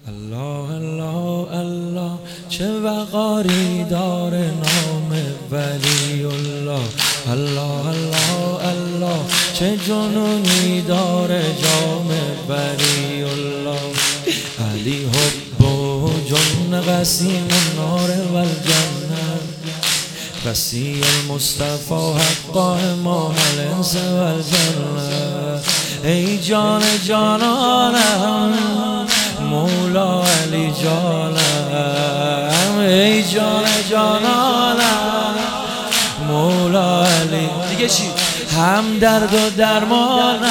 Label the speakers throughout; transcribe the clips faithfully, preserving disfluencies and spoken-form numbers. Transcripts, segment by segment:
Speaker 1: الله الله الله چه وقاری داره نام ولی الله. الله الله الله چه جنونی داره جام ولی الله. علی حب و جن قسیم النار و الجنه وسیع المصطفى حقا امام الانس و الجنه. ای جان جانانم مولا علی جانم، ای جان جانانم مولا علی. دیگه چی؟ هم درد و درمانم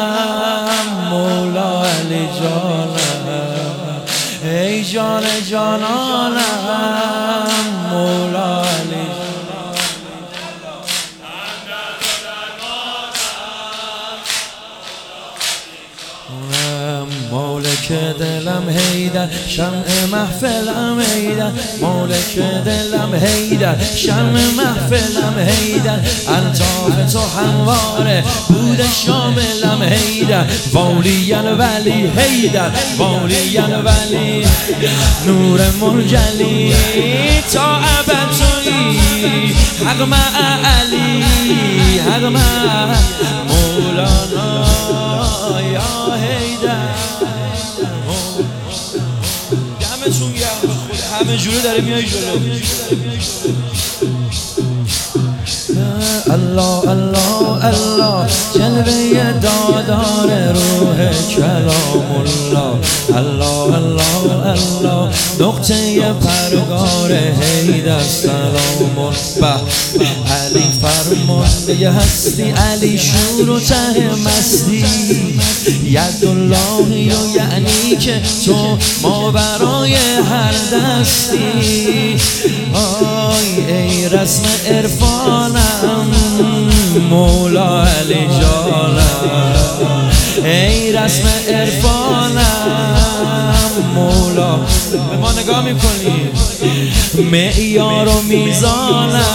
Speaker 1: مولا علی جانم، ای جان جانانم مولا علی. مالک دلم حیدر شمع محفلم حیدر، مالک دلم حیدر شمع محفلم حیدر. الطاف تو همواره بود شاملم حیدر. والی الولی حیدر والی الولی نور منجلی تا ابد تویی حق مع علی حق مع مولانا یا حیدر. دمتون گرم به خود، همه جوره داره میای جلو. الله الله الله جلوه دادار روح کلام الله. الله الله الله نقطه پرگار حیدر سلام به علی فرمانده هستی. علی شور و ته مستی ید اللهی و یعنی که تو ما برای هر دستی. آی ای رسم عرفانم مولا علی جانم، ای رسم عرفانم مولا. به ما نگاه میکنی معیار و میزانم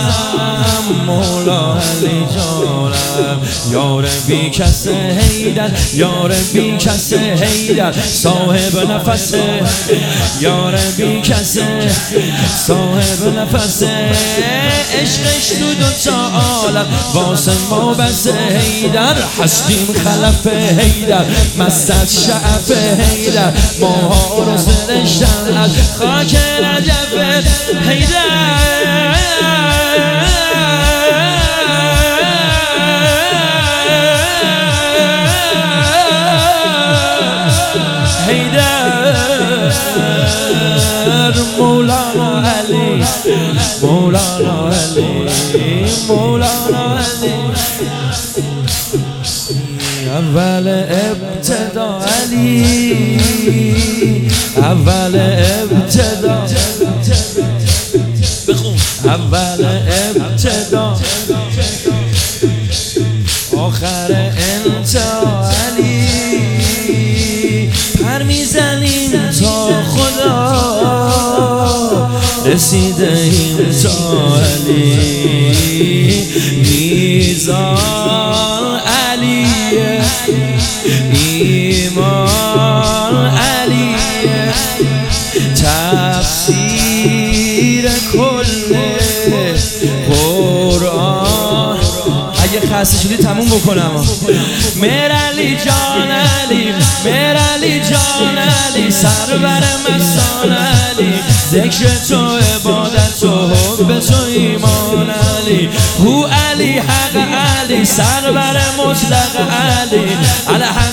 Speaker 1: مولا علی جانم. یار بی کس حیدر یار بی کس حیدر صاحب نفس یار بی کس صاحب نفس. عشقش تو دوتا عالم واسه ما بس حیدر. هستیم خلف حیدر مست از شعف حیدر. ماها رو سرشتن از خاک رجب حیدر. مولانا علی مولانا علی مولانا علی. اول ابتدا علی اول ابتدا بخون. اول ابتدا آخر انتها علی. پر میزنیم تا خدا رسیده ایم تا علی. میزان علی ایمان علی تفسیر کل قرآن. اگه خسته شدی تموم بکنم. میر علی جان علی میر علی جان علی سرور مستان علی. ذکر تو عبادت تو حب تو ایمان علی. هو علی حق علی سرور مطلق علی.